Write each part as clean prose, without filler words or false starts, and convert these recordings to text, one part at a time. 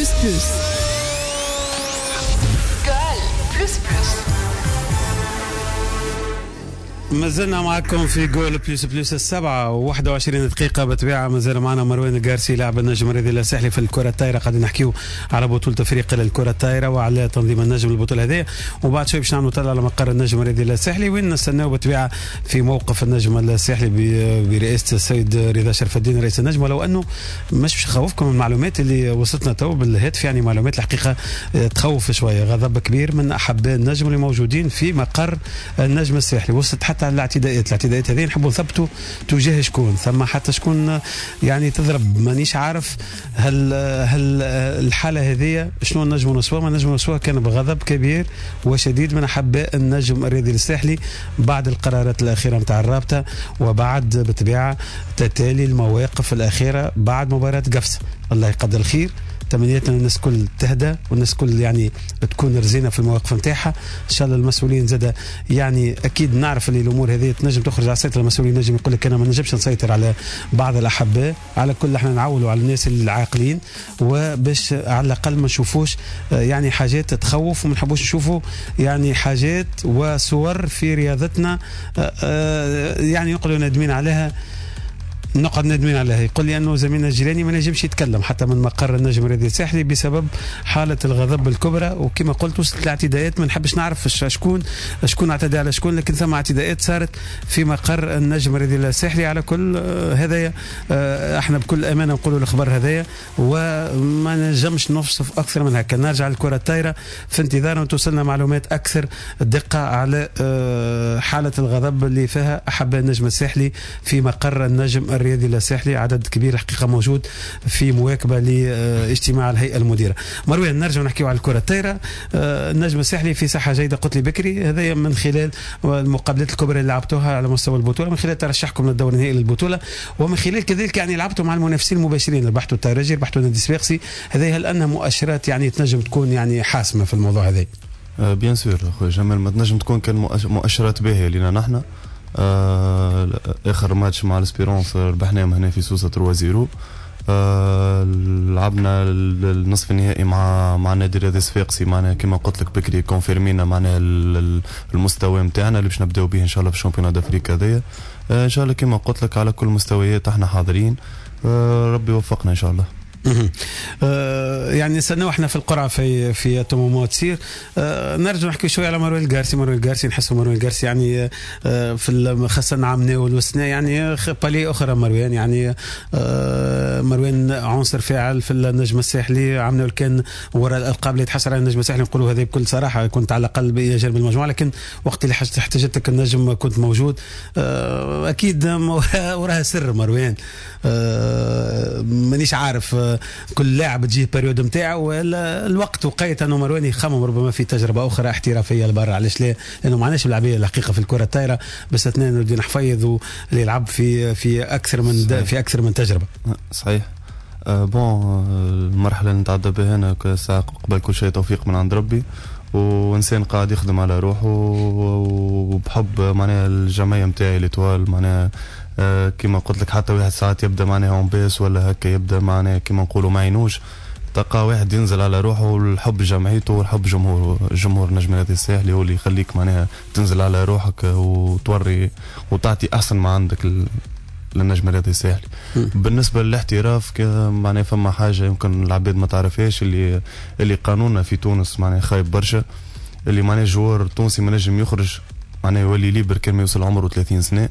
بلس. Goal plus plus. ما زلنا معكم في جول بلس بلس 7:21 دقيقة بطبيعة. ما زال معنا مروان القارسي لاعب النجم الرياضي الساحلي في الكرة الطايرة. قاعدين نحكيو على بطولة افريقيا للكرة الطايرة وعلى تنظيم النجم البطولة هذه، وبعد شوي باش نعملوا طلع على مقر النجم الرياضي الساحلي وين نستناو بطبيعة في موقف النجم الساحلي برئاسة السيد رضا شرف الدين رئيس النجم. ولو انه مش باش نخوفكم المعلومات اللي وصلتنا تو بالهاتف، يعني معلومات الحقيقة تخوف شوية. غضب كبير من احباء النجم اللي موجودين في مقر النجم الساحلي، وصلت حتى على الاعتداءات هذه نحبوا نثبتوا تجاه شكون، ثم حتى شكون يعني تضرب. مانيش عارف هل الحاله هذه شنو النجم نسوها. ما النجم نسوها كان بغضب كبير وشديد من احباء النجم الرياضي الساحلي بعد القرارات الاخيره نتاع الرابطه، وبعد بطبيعه تتالي المواقف الاخيره بعد مباراه قفص. الله يقدر الخير، تمنياتنا الناس كل تهدى والناس كل يعني تكون رزينه في المواقف نتاعها. ان شاء الله المسؤولين زاد يعني اكيد نعرف اللي الامور هذه تنجم تخرج على السيطره. المسؤولين نجم يقول لك انا ما نجمش نسيطر على بعض الاحباء، على كل احنا نعولوا على الناس العاقلين وباش على الاقل ما نشوفوش يعني حاجات تخوف، وما نحبوش نشوفوا يعني حاجات وصور في رياضتنا يعني يقولوا ندمين عليها. نقعد ندمين عليها. يقول لي انه زميلنا الجيلاني ما نجمش يتكلم حتى من مقر النجم الرياضي الساحلي بسبب حاله الغضب الكبرى، وكما قلت وصلت الاعتداءات. ما نحبش نعرف شكون اعتدى على شكون، لكن ثم اعتداءات صارت في مقر النجم الرياضي الساحلي على كل هذايا. احنا بكل امانه نقولوا الخبر هذايا وما نجمش نوصف اكثر من هكا. نرجع للكره الطايره في انتظار ان توصلنا معلومات اكثر دقه على حاله الغضب اللي فيها احباء النجم الساحلي في مقر النجم الرياضي الساحلي. عدد كبير الحقيقه موجود في مواكبه لاجتماع الهيئه المديره. مروان نرجع نحكيو على الكره الطايره. النجم الساحلي في صحه جيده قلت لي بكري، هذا من خلال المقابلات الكبرى اللي لعبتوها على مستوى البطوله، من خلال ترشحكم للدور النهائي للبطوله، ومن خلال كذلك يعني لعبتوا مع المنافسين المباشرين. ربحتوا الترجي، ربحتوا نادي الصفاقسي. هذه هل انها مؤشرات يعني تنجم تكون يعني حاسمه في الموضوع هذا؟ بيان سور اخويا جمال، ما تنجم تكون كان مؤشرات باهيه لنا نحن. اخر ماتش مع الاسبيرونس ربحناهم هنا في سوسه 3-0. لعبنا النصف النهائي مع نادي الرياضي الصفاقسي. معنا كما قلت لك بكري كونفيرمينا معنا المستوى نتاعنا اللي باش نبداو به ان شاء الله في الشامبيونات افريقيا هذيا. ان شاء الله كما قلت لك على كل المستويات احنا حاضرين. ربي يوفقنا ان شاء الله. يعني نستناو احنا في القرعه في تومومو تصير. نرجع نحكي شويه على مروان القارسي. نحسوا مروان القارسي يعني في خاصه عامنا والوسنه يعني بالي اخرى. مروان يعني مروان عنصر فاعل في النجم الساحلي. عامنا كان وراء الالقاب اللي تحصل على النجم الساحلي نقولوا هذا بكل صراحه. كنت على الاقل بجانب المجموعه، لكن وقت اللي احتاجتك النجم كنت موجود. اكيد وراها سر مروان. مانيش عارف كل لاعب تجيه بريود نتاعو ولا الوقت وقيت انه مروان يخمم ربما في تجربه اخرى احترافيه لبرا. علاش لا؟ لانه ما عندناش اللاعبيه الحقيقه في الكره الطايره باستثناء نردين حفيظ اللي يلعب في اكثر من تجربه. صحيح. بون المرحله اللي نتعدى بها انا ساعه قبل كل شيء توفيق من عند ربي، وانسان قاعد يخدم على روحه وبحب معناها الجمعيه نتاعي ليتوال. معناها كما قلت لك حتى واحد ساعات يبدا معناها اون بيس ولا هكا يبدا معناها كما نقولوا ما عينوش، تلقى واحد ينزل على روحه والحب جمعيته والحب جمهور نجم الرياضي الساحلي هو اللي يخليك معناها تنزل على روحك وتوري وتعطي احسن ما عندك للنجم الرياضي الساحلي. بالنسبه للاحتراف معناها فما حاجه يمكن العباد ما تعرفهاش، اللي قانوننا في تونس معناها خايب برشا. اللي معناها جوار تونسي ما نجم يخرج معناها يولي ليبر كان ما يوصل عمره 30 سنه.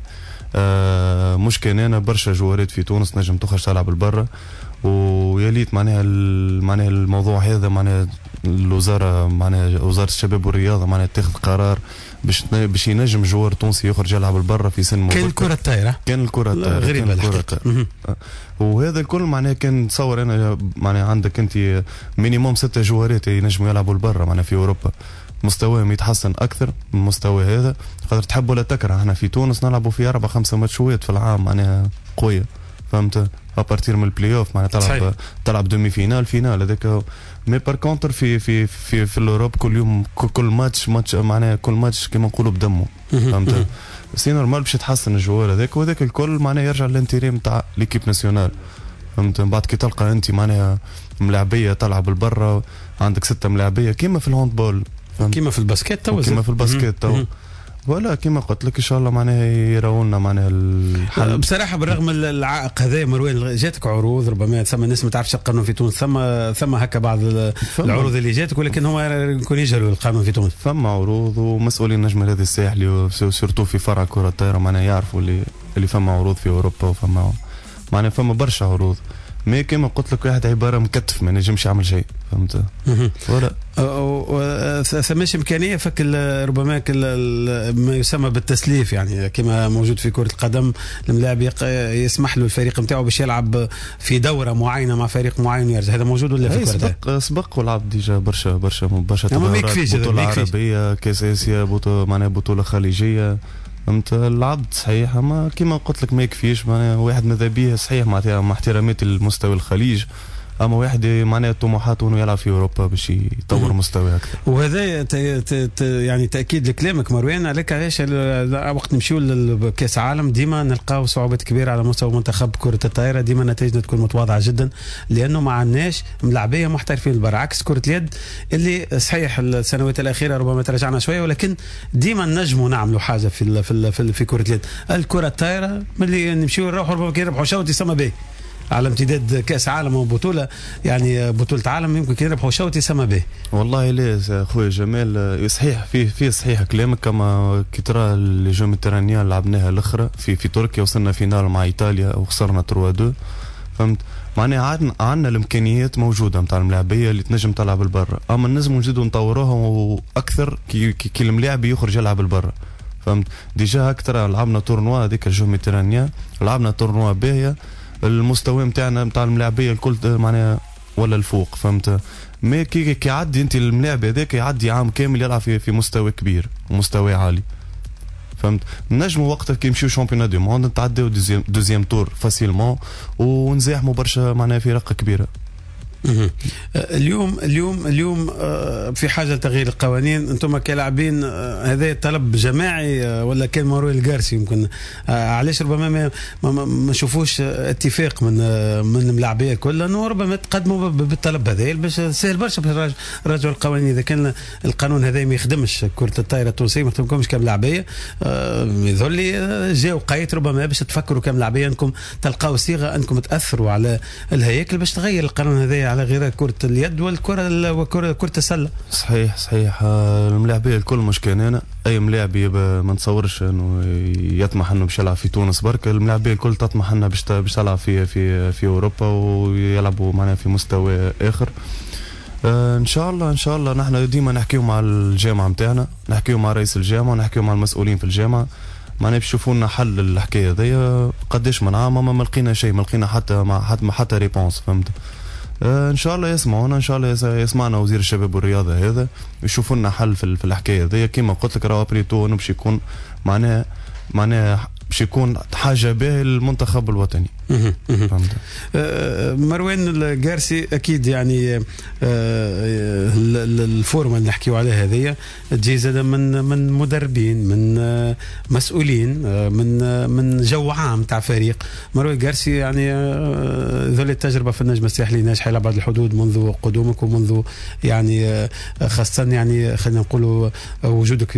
مش كان انا برشا جوارات في تونس نجم تخرج تلعب البرة، وياليت معناها الموضوع هذا معناها الوزاره معناها وزاره الشباب والرياضه معناها تاخذ قرار باش ينجم جوار تونسي يخرج يلعب البرة في سن مبكر. كان الكره الطايره غريبه الحقيقه. وهذا الكل معناها كان تصور انا معناها عندك انت مينيموم 6 جوارات ينجموا يلعبوا البرة معناها في اوروبا. مستواهم يتحسن اكثر من المستوى هذا، خاطر تحب ولا تكره احنا في تونس نلعبوا في 4-5 ماتشات في العام معناها قويه، فهمت؟ ابارتير من البلاي اوف معناها تلعب دومي فينال هذاك. مي بار كونتر في الاوروب كل يوم كل ماتش معناها كل ماتش كما نقولوا بدمه، فهمت؟ سي نورمال باش يتحسن الجوار هذاك، وهذاك الكل معناها يرجع للانتيري نتاع ليكيب ناسيونال. فهمت. بعد كي تلقى انت معناها ملاعبيه تلعب البرة، عندك 6 ملاعبيه كيما في الهاندبول، كيما في الباسكيت تو، كيما في الباسكيت تو. ولا كيما قلت لك ان شاء الله معناها يراونا معناها الحل. بصراحه بالرغم العائق هذا مروان، جاتك عروض ربما ثم الناس ما تعرفش القانون في تونس، ثم هكا بعض العروض اللي جاتك، ولكن هو يكون يجهلوا القانون في تونس. ثم عروض ومسؤولين النجم الرياضي الساحلي سورتو في فرع كرة الطائرة معناها يعرفوا اللي فما عروض في اوروبا، وفما معناها فما برشا عروض. ما كما قلت لك واحد عباره مكتف ما نجمش يعمل شيء، فهمت. ولا ثماش امكانيه فك ربما ما يسمى بالتسليف، يعني كما موجود في كره القدم، الملاعب يسمح له الفريق نتاعو باش يلعب في دوره معينه مع فريق معين ويرجع. هذا موجود ولا في كره سبق ولعب ديجا برشا دورات، بطوله عربيه، كاس اسيا، معناها بطوله خليجيه، فهمت. العبد صحيح، اما كما قلت لك ما يكفيش. معناها واحد ماذا بيه صحيح مع احترامات المستوى الخليج، اما واحد معناها طموحاته انه يلعب في اوروبا باش يطور مستواه اكثر. وهذا يعني تاكيد لكلامك مروان عليك. علاش وقت نمشيو لكاس عالم ديما نلقاو صعوبات كبيره على مستوى منتخب كره الطائره، ديما نتائجنا تكون متواضعه جدا، لانه ما عندناش ملاعبيه محترفين البر، عكس كره اليد اللي صحيح السنوات الاخيره ربما تراجعنا شويه، ولكن ديما نجموا نعملوا حاجه في كره اليد. الكره الطائره ملي نمشيو نروحوا ربما كي نربحوا شوط يسمى به على امتداد كاس عالم وبطوله، يعني بطوله عالم يمكن كي نربحوا شوط يسمى به. والله ليه خويا جمال، صحيح في صحيح كلامك. كما كي ترى اللي جو ميديترانيان لعبناها الاخرى في تركيا، وصلنا فينال مع ايطاليا وخسرنا 3-2، فهمت. معناها عندنا الامكانيات موجوده نتاع الملاعبيه اللي تنجم تلعب البرة، اما نجموا نزيدوا نطوروها اكثر كي الملاعب يخرج يلعب البرة، فهمت. ديجا هكتر لعبنا تورنوا هذيك الجو ميديترانيان، لعبنا تورنوا باهيه، المستوى نتاعنا نتاع الملاعبيه الكل معناها ولا الفوق، فهمت. ما كي يعدي انت الملاعب هذاك يعدي عام كامل يلعب في مستوى كبير ومستوى عالي، فهمت. نجموا وقتها كي نمشيو شامبيون دو موند نتعداو دوزيام تور فاسيلمون ونزاحموا برشا معناها فرق كبيره. اليوم في حاجه لتغيير القوانين. انتم كلاعبين هذا طلب جماعي ولا كان مروان القارسي يمكن؟ علاش ربما ما نشوفوش اتفاق من الملاعبيه الكل، انه ربما تقدموا بالطلب هذا باش سهل برشا باش رجعوا القوانين. اذا كان القانون هذا ما يخدمش كره الطائره التونسيه، ما يخدمكمش كملاعبيه، يظهر لي جاو قايت ربما باش تفكروا كملاعبيه انكم تلقاو صيغه انكم تاثروا على الهياكل باش تغير القانون هذا على غير كرة اليد وكرة السلة. صحيح الملاعبية الكل مش كاننا أي ملاعب ما نتصورش إنه يطمح إنه باش يلعب في تونس برك. الملاعبية الكل تطمح إنه باش تلعب في أوروبا ويلعبوا معنا في مستوى آخر. إن شاء الله نحن ديما نحكيو مع الجامعة متاعنا، نحكيو مع رئيس الجامعة، نحكيو مع المسؤولين في الجامعة، معناها باش يشوفوا لنا حل الحكاية ذي. قداش من عام ما لقينا شيء، ما لقينا حتى ريبونس، فهمت. ان شاء الله يسمعونا، ان شاء الله يسمعنا وزير الشباب والرياضه هذا يشوفوا لنا حل في الحكايه هذه. كيما قلت لك راهو بريتو باش يكون معناها باش يكون حاجه باهيه للمنتخب الوطني. مروان القارسي اكيد يعني الفورمه اللي نحكيو عليها هذه تجي زاده من مدربين، من مسؤولين، من جو عام تاع فريق. مروان القارسي يعني ذول التجربه في النجم الساحلي ناجحه الى بعد الحدود منذ قدومك ومنذ يعني خاصه يعني خلينا نقولوا وجودك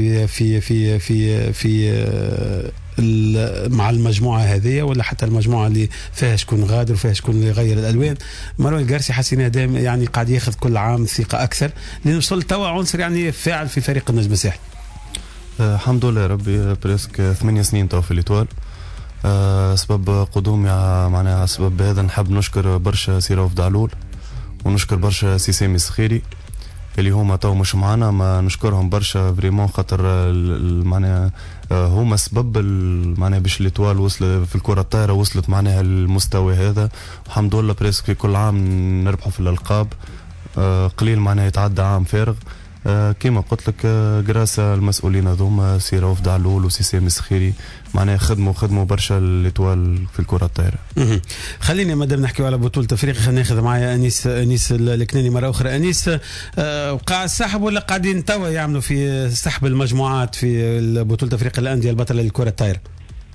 في مع المجموعه هذه، ولا حتى المجموعه اللي فيها شكون غادر وفيها شكون اللي يغير الالوان. مروان القارسي حسيناه دائما يعني قاعد ياخذ كل عام ثقه اكثر، لانه وصل توا عنصر يعني فاعل في فريق النجم الساحلي. الحمد لله ربي، بريسك 8 سنين تو في الإيطوال. سبب قدومي معناها سبب هذا نحب نشكر برشا سي رؤوف دعلول ونشكر برشا سي سامي السخيري اللي هما تو مش معانا، ما نشكرهم برشا فريمون خاطر معناها هما سبب معناها باش الإيطوال وصل في الكرة الطايرة وصلت معناها المستوى هذا. الحمد لله بريسك في كل عام نربحوا في الألقاب، قليل معناها يتعدى عام فارغ. كما قلت لك جراسة المسؤولين هذوما سي رؤوف دعلول وسي سامي السخيري معناها خدموا برشا الإيطوال في الكرة الطايرة. خليني مادام نحكيو على بطولة افريقيا خلينا ناخذ معايا انيس الكناني مرة اخرى. انيس، وقع السحب ولا قاعدين توا يعملوا في سحب المجموعات في بطولة افريقيا الاندية البطلة للكرة الطايرة؟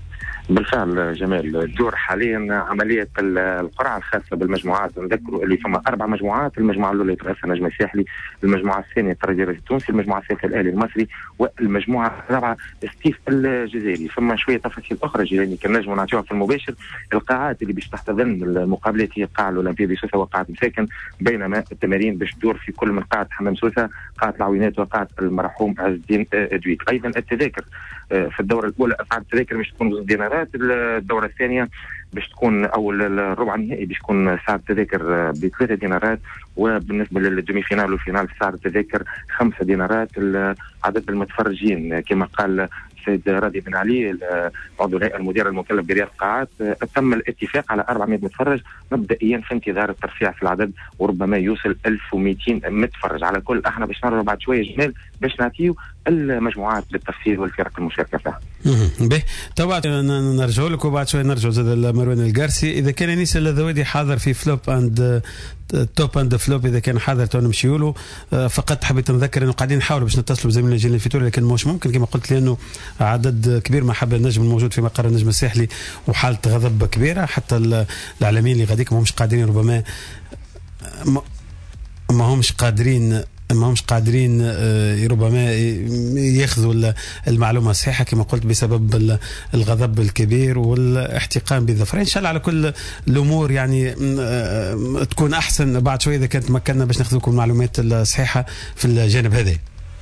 بالفعل جمال، الدور حاليا عمليه القرعه الخاصه بالمجموعات. نذكروا اللي فما 4 مجموعات، المجموعه الاولى يترأسها النجم الساحلي، المجموعه الثانيه الترجي التونسي، المجموعه الثالثه الاهلي المصري، والمجموعه الرابعه ستيف الجزائري. ثم شويه تفاصيل اخرى جيراني كان نجموا نعطيوها في المباشر. القاعات اللي باش تحتضن المقابلات هي قاعه الاولمبيه بسوسه وقاعه مساكن، بينما التمارين باش تدور في كل من قاعه حمام سوسه، قاعه العوينات، وقاعه المرحوم عز الدين دويك. ايضا التذاكر في الدوره الاولى اسعار التذاكر باش تكون ب2 دينارات، الدوره الثانيه باش تكون او الربع النهائي باش تكون سعر التذاكر ب3 دينارات، وبالنسبه للدومي فينال والفينال سعر التذاكر 5 دينارات. عدد المتفرجين كما قال السيد راضي بن علي عضو الهيئه المديره المكلف برياض القاعات، تم الاتفاق على 400 متفرج مبدئيا في انتظار الترفيع في العدد، وربما يوصل 1200 متفرج على كل. احنا باش نرجع بعد شويه جمال باش نعطيو المجموعات بالتفصيل والفرق المشاركه فيها. به طبعا نرجع لك وبعد شويه نرجع زاد مروان القارسي. اذا كان انيس الذوادي حاضر في فلوب اند توب اند فلوب، اذا كان حاضر تو نمشيوا له. فقط حبيت نذكر انه قاعدين نحاولوا باش نتصلوا بزميلنا جيل الفيتوري، لكن مش ممكن كما قلت، لانه عدد كبير ما حب النجم الموجود في مقر النجم الساحلي وحاله غضب كبيره. حتى الاعلاميين اللي غاديك ما همش قادرين، ربما ما همش قادرين ربما ياخذوا المعلومه الصحيحه كما قلت بسبب الغضب الكبير والاحتقان بالظفر. ان شاء الله على كل الامور يعني تكون احسن بعد شويه اذا كانت مكننا باش ناخذ لكم المعلومات الصحيحه في الجانب هذا.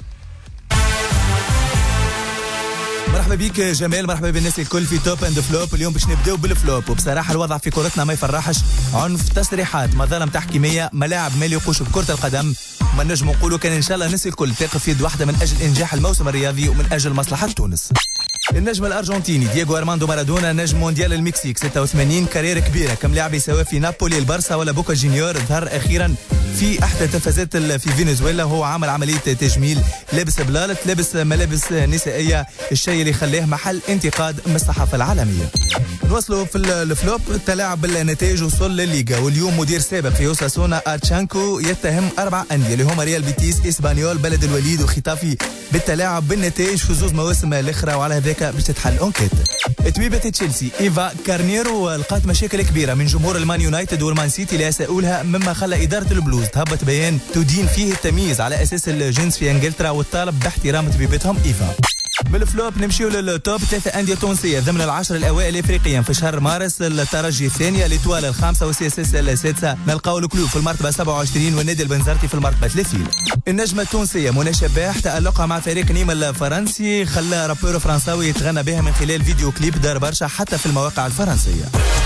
مرحبا بك جمال، مرحبا بالناس الكل في توب اند فلوب. اليوم باش نبداو بالفلوب، وبصراحه الوضع في كرتنا ما يفرحش. عنف، تصريحات، مظالم تحكيميه، ملاعب ما يليقوش بكره القدم. ما نجم نقولوا كان ان شاء الله الناس الكل تقف يد واحده من اجل انجاح الموسم الرياضي ومن اجل مصلحه تونس. النجم الارجنتيني دييغو ارماندو مارادونا، نجم مونديال المكسيك 86، كارير كبيره كم لاعب سواء في نابولي، البارسا ولا بوكا جونيور. ظهر اخيرا في احدى تلفزات في فنزويلا وهو عمل عمليه تجميل، لابس بلالت، لابس ملابس نسائيه، الشيء اللي خلاه محل انتقاد من الصحافه العالميه. نوصلوا في الفلوب، التلاعب بالنتائج وصل للليغا. واليوم مدير سابق في اوساسونا اتشانكو يتهم 4 انديه اللي هما ريال بيتيس، اسبانيول، بلد الوليد وختافي بالتلاعب بالنتائج في 2 مواسم الاخرى، وعلى هذاك باش تتحل انكيت. طبيبه تشيلسي ايفا كارنيرو لقات مشاكل كبيره من جمهور المان يونايتد والمان سيتي اللي يساؤولها، مما خلى اداره البلوز تهبط بيان تدين فيه التمييز على اساس الجنس في انجلترا والطالب باحترام طبيبتهم ايفا. بالفلوب نمشيو للتوب. 3 أندية تونسية ضمن العشر الأوائل إفريقيا في شهر مارس. الترجي الثانية، الإتوال الخامسة، والسياسيس السادسة. نلقاو الكلوب في المرتبة 27 والنادي البنزرتي في المرتبة 30. النجمة التونسية منى شباح تألقها مع فريق نيم الفرنسي خلى رابور فرنساوي يتغنى بها من خلال فيديو كليب دار برشا حتى في المواقع الفرنسية.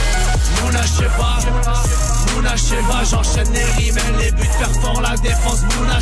Mouna Sheba, j'enchaîne les rimes, les buts perforent la défense. Mouna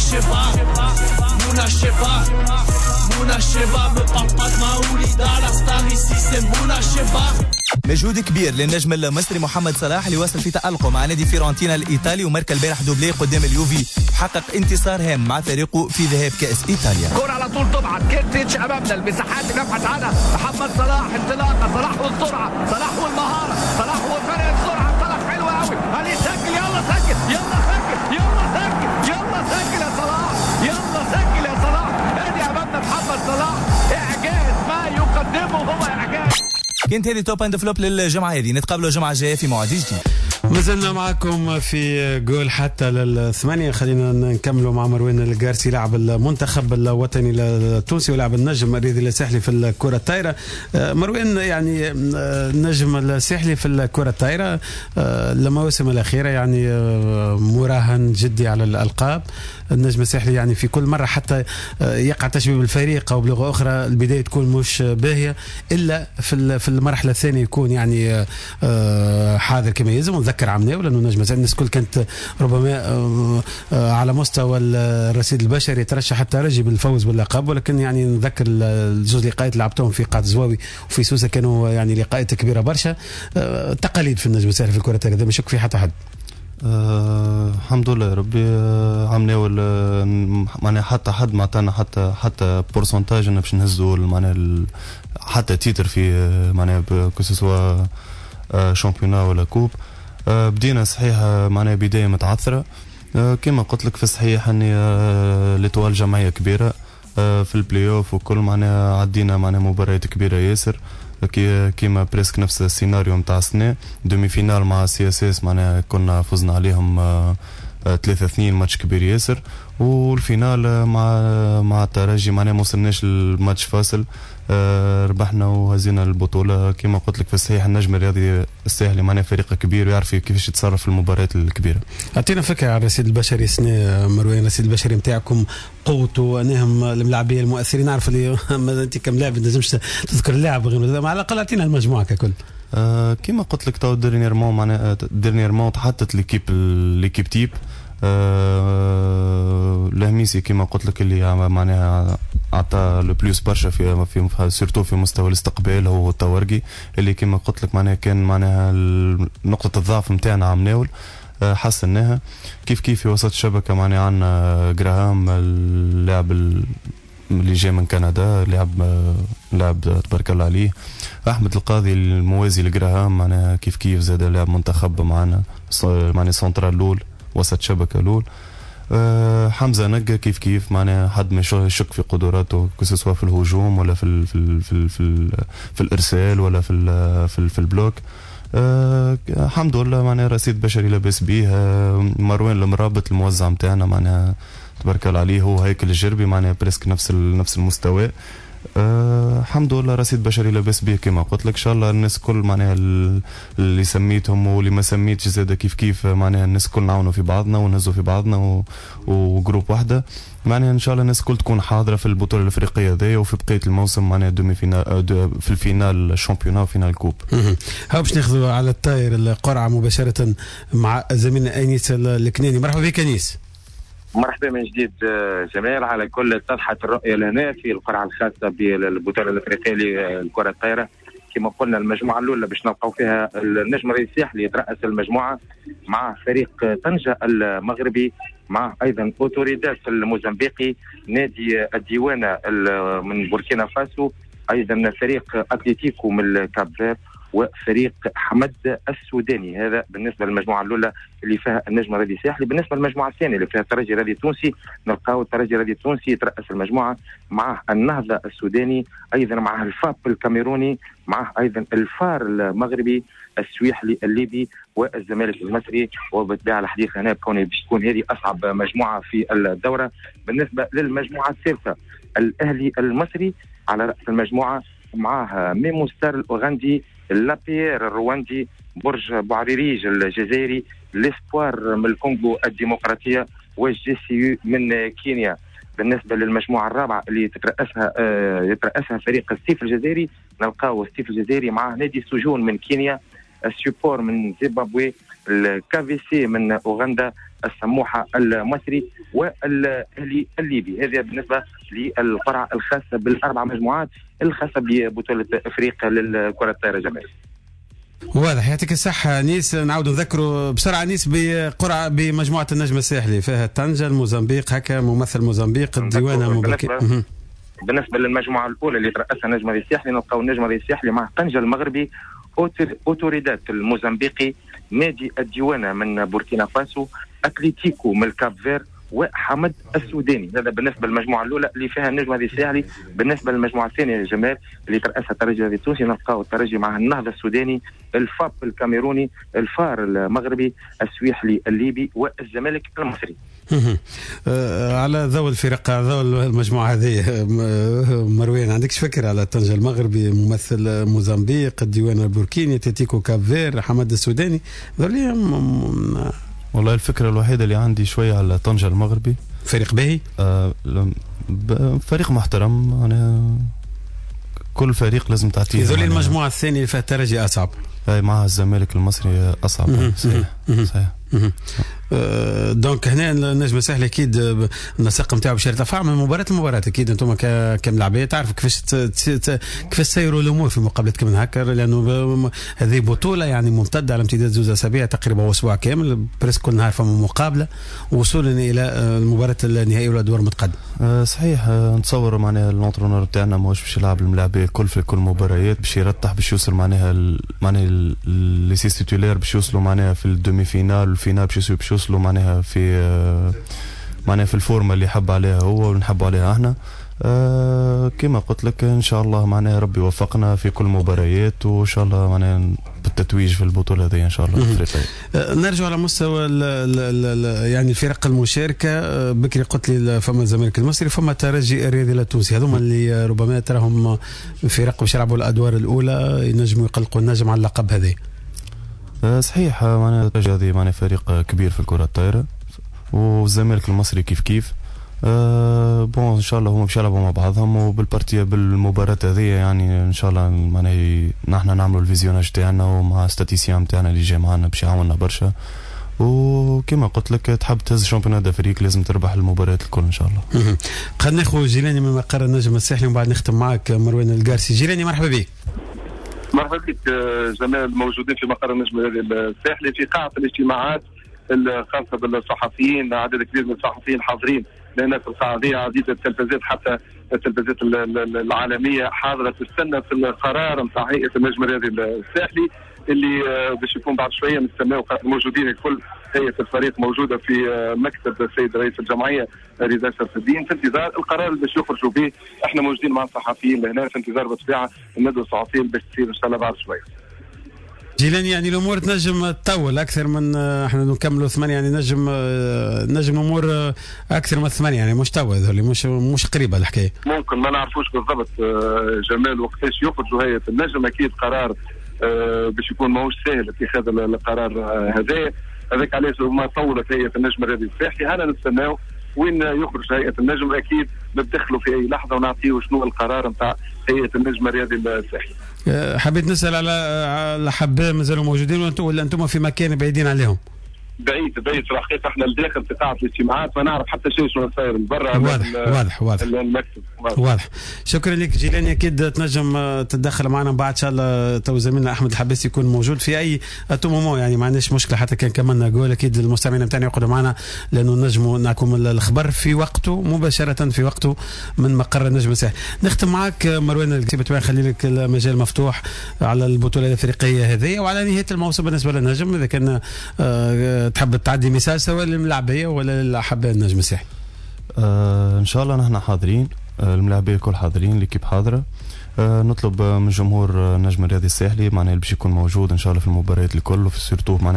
Sheba, me parle pas de Maoulida, la star ici c'est Mouna Sheba. مجهود كبير للنجم المصري محمد صلاح اللي وصل في تألقه مع نادي فيورنتينا الإيطالي وماركا البارح دوبلي قدام اليوفي، وحقق انتصار هام مع فريقه في ذهاب كأس إيطاليا. كرة على طول تبعت كيرتيتش أمامنا، المساحات نبحث عنها. محمد صلاح انطلاقة، صلاح والسرعة، صلاح والمهارة، صلاح وفرق السرعة، انطلق حلو قوي. هل يسجل؟ يلا سجل، يلا سجل، يلا سجل، يلا سجل يا صلاح، يلا سجل يا صلاح. ادي أمامنا محمد صلاح، إعجاز ما يقدمه هو إعجاز. كانت هذه توب اند فلوب للجمعة هذه، نتقابلوا الجمعة الجاية في موعد جديد. مازلنا معكم في جول حتى لل8. خلينا نكملوا مع مروان القارسي لاعب المنتخب الوطني التونسي ولاعب النجم الرياضي الساحلي في الكرة الطايرة. مروان يعني النجم الساحلي في الكرة الطايرة المواسم الأخيرة يعني مراهن جدي على الألقاب. النجم الساحلي يعني في كل مرة حتى يقع تشبيه بالفريق أو بلغة أخرى البداية تكون مش باهية، إلا في المرحلة الثانية يكون يعني حاضر كما يلزم. ونذكر عمناه لأنه نجم الناس الكل كانت ربما على مستوى الرصيد البشري ترشح حتى رجي بالفوز باللقب، ولكن يعني نذكر الجوز لقاءات اللي لعبتهم في قاعة زواوي وفي سوسة كانوا يعني لقاءات كبيرة برشا. تقاليد في النجم الساحلي في الكرة الطايرة هذا ما شك في حتى حد. الحمد لله يا ربي عملنا معناها حتى حد معطانا حتى بورسنتاج انه باش نهزوا معناها حتى تيتر في معناها كسوا شامبيونا ولا كوب. بدينا صحيح معناها بدايه متعثره كما قلت لك في الصحيح اني ليتوال جمعيه كبيره في البلاي اوف وكل معناها عدينا معناها مباريات كبيره ياسر. كيما بريسك نفس السيناريو متاع السنة. دومي فينال مع سي اس اس معناها كنا فزنا عليهم 3-2 ماتش كبير ياسر. والفينال مع الترجي معناها ما وصلناش الماتش فاصل، ربحنا وهزينا البطولة. كما قلت لك في الصحيح النجم الرياضي الساحلي معناها فريق كبير ويعرف كيفاش يتصرف في المباريات الكبيرة. أعطينا فكرة على الرصيد البشري سنة مروان، الرصيد البشري نتاعكم قوته أنهم الملاعبية المؤثرين. نعرف اللي أنت كم لاعب نجمش تذكر اللاعب غير على الأقل أعطينا المجموعة ككل. كما قلت لك تو ديرنييرمون معناها تحطت ليكيب تيب. الهميسي كما قلت لك اللي معناها عطى لو بلوس برشا في سورتو في مستوى الاستقبال هو التورقي اللي كما قلت لك معناها كان معناها نقطة الضعف نتاعنا عم ناول حسناها. كيف في وسط الشبكة معناها عندنا جراهام اللاعب اللي جاي من كندا لاعب تبارك الله عليه. احمد القاضي الموازي لجراهام معناها كيف زاد لاعب منتخب معنا معناها سنترال لول وسط شبكة لول. حمزة نقة كيف معناها حد ما يشك في قدراته كسوا في الهجوم ولا في الارسال ولا في البلوك. الحمد لله معناها رصيد بشري لاباس بيه. مروان المرابط الموزع نتاعنا معناها تبارك الله عليه هو هيكل الجربي معناها بريسك نفس المستوى. الحمد لله رصيد بشري لاباس به كما قلت لك. ان شاء الله الناس كل معناها اللي سميتهم واللي ما سميتش زاد كيف معناها الناس كل نعاونوا في بعضنا ونهزوا في بعضنا وجروب واحده معناها. ان شاء الله الناس كل تكون حاضره في البطوله الافريقيه ذي وفي بقيه الموسم معناها دومي فينال في الفينال الشامبيونات وفينال الكوب. ها باش ناخذوا على الطاير القرعه مباشره مع زميلنا انيس الكناني. مرحبا بك انيس. مرحبا من جديد جمال. على كل اتضحت الرؤيه لنا في القرعه الخاصه بالبطوله الافريقيه للكره الطايره. كما قلنا المجموعه الاولى باش نلقاو فيها النجم الرئيسي الساحلي يترأس المجموعه مع فريق طنجه المغربي، مع ايضا اوتوريداد الموزمبيقي، نادي الديوانه من بوركينا فاسو، ايضا فريق اتليتيكو من الكاب، وفريق حمد السوداني. هذا بالنسبه للمجموعه الاولى اللي فيها النجم الرياضي الساحلي. بالنسبه للمجموعه الثانيه اللي فيها الترجي الرياضي التونسي، نلقاو الترجي الرياضي التونسي يترأس المجموعه مع النهضه السوداني، ايضا مع الفاب الكاميروني، مع ايضا الفار المغربي، السويحلي الليبي، والزمالك المصري. وبالطبيعه الحديث هنا باش تكون هذه اصعب مجموعه في الدوره. بالنسبه للمجموعه الثالثه الاهلي المصري على راس المجموعه، معاه ميمو ستار الاوغندي، لابيير الرواندي، برج بوعريريج الجزائري، ليسبوار من الكونغو الديمقراطيه، والجي سي يو من كينيا. بالنسبه للمجموعه الرابعه اللي يترأسها فريق ستيف الجزائري، نلقاو ستيف الجزائري مع نادي السجون من كينيا، السيبور من زيمبابوي، الكافي سي من اوغندا، السموحه المصري، والاهلي الليبي. هذا بالنسبه للقرعه الخاصه بالاربع مجموعات الخاصه ببطوله افريقيا للكره الطائره. جمال واضح، يعطيك الصحة نيس. نعاود نذكروا بسرعة نيس بقرعة بمجموعة النجم الساحلي فيها طنجة، الموزمبيق، هكا ممثل موزمبيق، الديوانة بالنسبة للمجموعة الأولى اللي ترأسها النجم الساحلي، نلقاو النجم الساحلي مع طنجة المغربي، اوتوريداد الموزمبيقي، نادي الديوانة من بوركينا فاسو، اتليتيكو من الكاب فير، وحمد السوداني. هذا بالنسبه للمجموعه الاولى اللي فيها النجم الساحلي. بالنسبه للمجموعه الثانيه يا جمال اللي ترأسها الترجي التونسي، نلقاو الترجي مع النهضه السوداني، الفاب الكاميروني، الفار المغربي، السويحلي الليبي، والزمالك المصري. على ذوي الفرق، ذوي المجموعه هذه مروان، عندكش فكره على طنجة المغربي، ممثل موزمبيق، الديوان البوركيني، تيتيكو كاب فير، حمد السوداني، والله الفكرة الوحيدة اللي عندي شوية على طنجة المغربي، فريق باهي، فريق محترم. أنا كل فريق لازم تعطيه. يذول المجموعة الثانية اللي فيها الترجي أصعب، مع الزمالك المصري أصعب. صحيح. دونك هنا النجم الساحلي اكيد النسق نتاعو باش يرتفع من مباراه لمباراه. اكيد انتم كملاعبيه تعرفوا كيفاش تسيروا الامور في مقابله كمان هكا، لانه هذه بطوله يعني ممتده على امتداد 2 أسابيع تقريبا، اسبوع كامل بريس كل نهار فما مقابله، وصولا الى المباراه النهائيه والادوار المتقدمه. صحيح. نتصور معناها الانترونور تاعنا ماهوش باش يلعب الملاعبيه الكل في كل مباريات، باش يرتاح باش يوصل معناها لي سيس تيتولير باش يوصلوا معناها في الدومي فينال والفينال باش يوصلوا معناها في الفورمه اللي حب عليها هو ونحب عليها احنا. كما قلت لك ان شاء الله معناها ربي وفقنا في كل مباريات، وان شاء الله معناها بالتتويج في البطوله هذه ان شاء الله الافريقيه. نرجع على مستوى يعني الفرق المشاركه. بكري قلت لي فما الزمالك المصري، فما الترجي الرياضي التونسي، هذوما اللي ربما تراهم فرق باش يلعبوا الادوار الاولى ينجموا يقلقوا النجم على اللقب هذا. صحيح معناها الترجي هذه معناها فريق كبير في الكره الطايره، والزمالك المصري كيف بون ان شاء الله هما باش يلعبوا مع بعضهم، وبالبارتيه بالمباراه هذه يعني ان شاء الله معناها نحن نعملوا الفيزيوناج تاعنا ومع ستاتيسيان تاعنا اللي جاي معنا باش يعاوننا برشا. وكما قلت لك تحب تهز شامبيونات دافريك لازم تربح المباريات الكل ان شاء الله. خلينا ناخذ جيلاني من مقر النجم الساحلي ومن بعد نختم معك مروان القارسي. جيلاني مرحبا بك. مرحبا بك جمال. موجودين في مقر النجم الساحلي في قاعه الاجتماعات الخاصه بالصحفيين، عدد كبير من الصحفيين حاضرين لان في القاعه هذه عديد التلفزيات حتى التلفزيات العالميه حاضره تستنى في القرار نتاع هيئه النجم الرياضي الساحلي اللي باش يكون بعد شويه نستناو موجودين الكل. هيئه الفريق موجوده في مكتب السيد رئيس الجمعيه رضا شرف الدين في انتظار القرار اللي باش يخرجوا به. احنا موجودين مع الصحفيين لهنا في انتظار بالطبيعه الندوه الصحفيه باش تصير ان شاء الله بعد شويه. جيلاني يعني الامور تنجم تطول اكثر من احنا نكملوا 8، يعني نجم الامور اكثر من 8، يعني مش تو هذول مش قريبه الحكايه. ممكن ما نعرفوش بالضبط جمال وقتاش يخرجوا هيئه النجم. اكيد قرار باش يكون ماهوش سهل اتخاذ القرار هذاك علاش ما طولت هيئه النجم الرياضي الساحلي. هنا نستناو وين يخرج هيئه النجم، اكيد ندخلوا في اي لحظه ونعطيه شنو القرار نتاع هيئه النجم الرياضي الساحلي. حبيت نسال على الحباء مازالوا موجودين ولا انتم في مكان بعيدين عليهم؟ بعيد في الحقيقه. احنا لداخل في قاعه الاجتماعات ما نعرف حتى شيء شنو صاير من برا. واضح المكتب واضح. شكرا لك جيلاني. اكيد تنجم تتدخل معنا بعد ان شاء الله. تو زميلنا احمد الحباسي يكون موجود في اي اتومومو، يعني ما عندناش مشكله حتى كان كمان جول. اكيد المستمعين نتاعنا يقعدوا معنا لانه نجموا نعكم الخبر في وقته مباشره في وقته من مقر النجم الساحلي. نختم معك مروان الكتيبة، خلي لك المجال مفتوح على البطوله الافريقيه هذه وعلى نهايه الموسم بالنسبه للنجم. اذا كان تحب تعدي مساج سواء للملاعبيه ولا للاحباء النجم الساحلي؟ ان شاء الله نحن حاضرين، الملاعبيه الكل حاضرين، ليكيب حاضره. نطلب من جمهور النجم الرياضي الساحلي معناه باش يكون موجود ان شاء الله في المباريات الكل، وفي سورتو معناه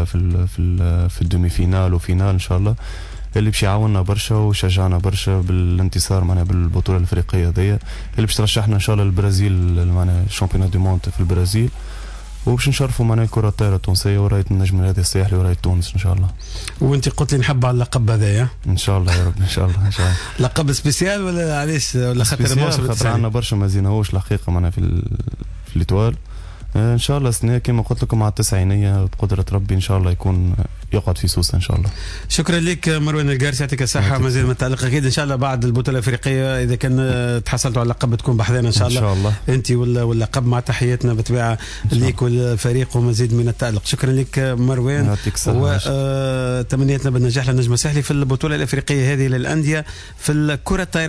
في الدومي فينال وفينال ان شاء الله، اللي باش يعاوننا برشا وشجعنا برشا بالانتصار معناه بالبطوله الافريقيه هذيا اللي باش ترشحنا ان شاء الله للبرازيل معناه الشامبيونات دو موند في البرازيل، وباش نشرفوا معنا الكره الطايره التونسيه ورايه النجم الرياضي الساحلي ورايه تونس ان شاء الله. وانت قلت لي نحب على اللقب هذايا ان شاء الله يا رب ان شاء الله ان شاء الله. لقب سبيسيال ولا علاش ولا خاطر الموسم خاطر عندنا برشا ما زيناهوش الحقيقه معنا في الاتوال. ان شاء الله السنه كما قلت لكم مع التسعينيه بقدره ربي ان شاء الله يكون يقعد في سوسه ان شاء الله. شكرا لك مروان القارسي، يعطيك الصحه. مازال متعلق اكيد ان شاء الله بعد البطوله الافريقيه اذا كان تحصلتوا على اللقب تكون بحذانا ان شاء الله. ان شاء الله انت واللقب مع تحياتنا بالطبيعه ليك والفريق ومزيد من التالق. شكرا لك مروان، يعطيك الصحه وتمنياتنا بالنجاح للنجم الساحلي في البطوله الافريقيه هذه للانديه في الكره الطايره.